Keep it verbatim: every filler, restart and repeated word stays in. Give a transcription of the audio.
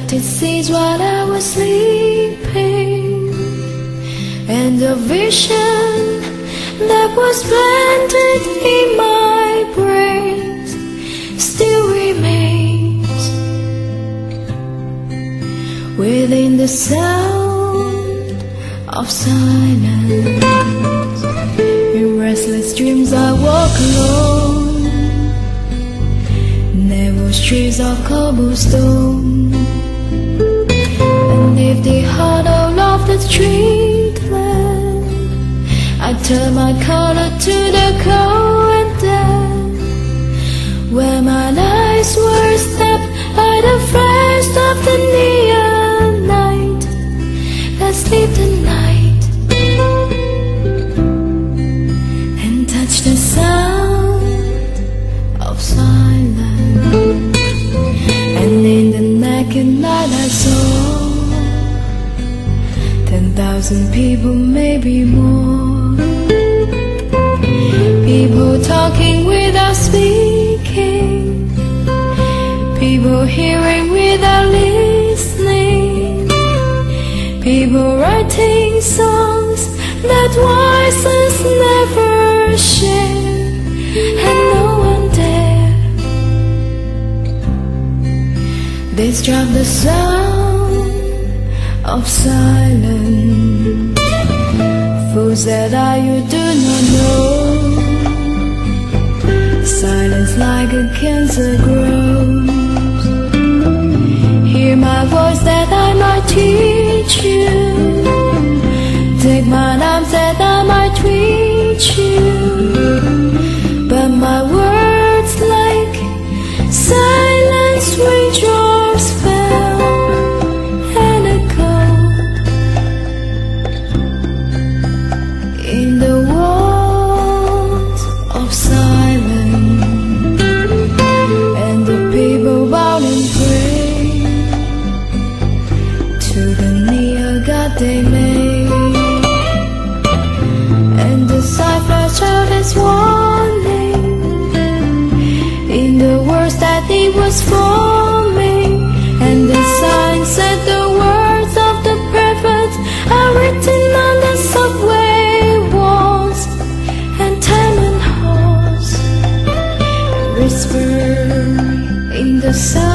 planted seeds while I was sleeping, and the vision that was planted in my brain still remains within the sound of silence. In restless dreams I walk alone, narrow streets of cobblestone, and if the hollow of the street land, I turn my collar to the cold and dead, where my eyes were stabbed by the flash of the neon light that sleep the night and touch the sound of silence. And in the naked night I saw ten thousand people, maybe more, people talking without speaking, people hearing without listening, people writing songs that voices never share, and no one dare disrupt the sound of silence. Fools that are you do not know, silence like a cancer grows. Hear my voice that I might teach you, take my arms that I might reach you, but my words like silence raindrops fell and echoed in the walls of silence, and the people bowed and prayed to the near God they made, and the cipher showed its warning in the words that it was forming, and the sign said the words of the prophets are written on the subway walls and tenement halls, whisper in the sound